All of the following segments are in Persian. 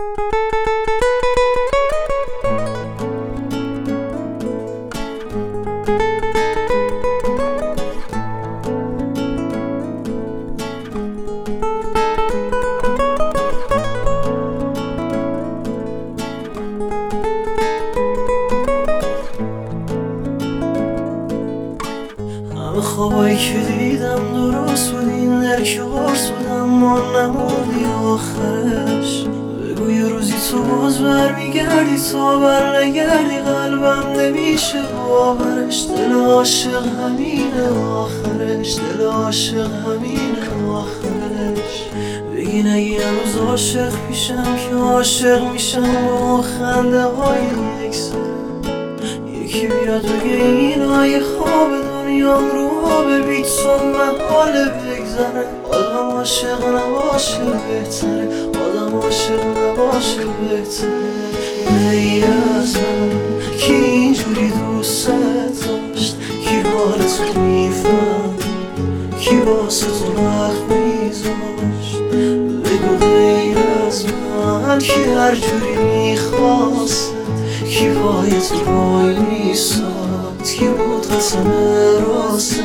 همه خوابایی که دیدم درست بود، این درک قرص بود، اما نموندی آخرش. بگو یه روزی تو باز برمیگردی، تا بر نگردی قلبم نمیشه باورش. دل عاشق همینه آخرش، دل عاشق همینه آخرش. بگی نگی هنوز عاشق پیشم که عاشق میشم با خنده های یک سر. یکی بیاد بگه این های خواب دنیام رو ببین تو محاله بگذره. آدم عاشق نباشه بهتره، آدم عاشق نباشه بهتره. ای از من کی اینجوری دوست داشت، کی حالتو میفهم، کی واسه تو وقت میذاشت. بگو غیر از من کی هر جوری میخواست، کی پای تو وای میساد، کی بود قسم راست.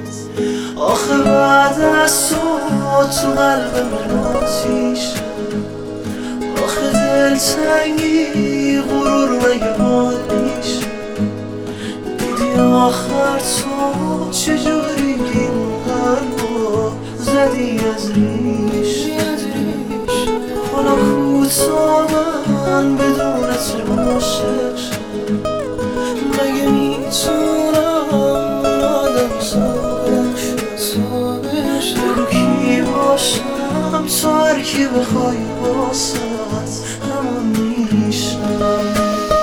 آخه بعد از تو قلب من آتیشه، آخه دلتنگی غرور مگه حال میشه. دیدی آخر تو چجوری این قلبو زدی از ریش. حالا کوتا من بدون تو عاشق شدم، مگه میتونم اون آدم سابق شد. بگو کی باشم تو هرکی بخوای واسط همون میشم.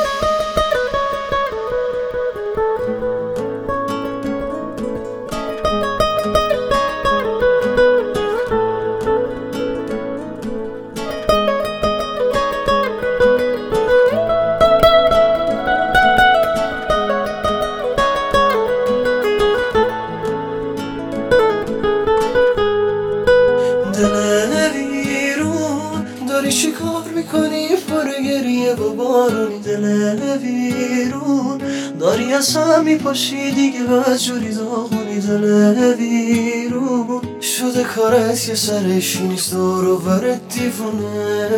دل ویرون داری چی کار میکنی پر گریه و بارونی. دل ویرون داری از هم میپاشی دیگه بدجوری داغونی. دل ویرون شده کارت یه سرشی نیست دور و برت دیوونه.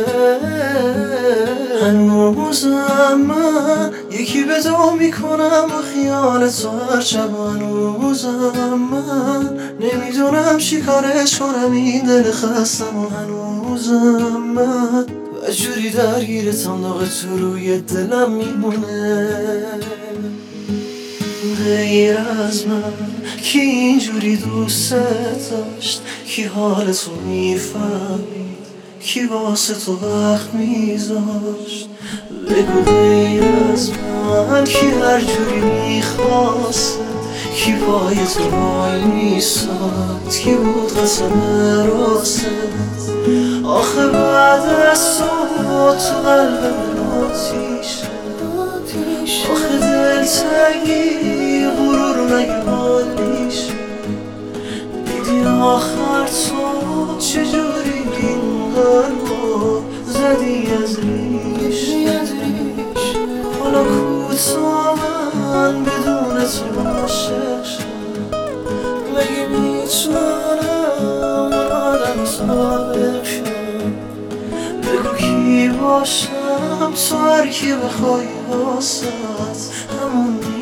هنوزم من یکی به دو میکنم با خیال تو هر شب. هنوزم من نمیدونم چی کارش کنم این دل خستم. و هنوزم من بدجوری درگیرتم، داغ تو روی دلم میمونه. غیر از من کی اینجوری دوست داشت، کی حالتو میفهمید، کی واسه تو وقت میذاشت. بگو غیر از من کی هر جوری میخواست، کی پای تو وای میساد، کی بود قسم راست. آخه بعد از تو قلب من آتیشه، آخه دلتنگی غرور مگه حال میشه. دیدی آخر تو چجوری این قلبو زدی از ریش. حالا کوتا من بدون تو عاشق شدم، مگه میتونم اون آدم سابق شدم. بگو کی باشم تو هرکی بخوای واسط همون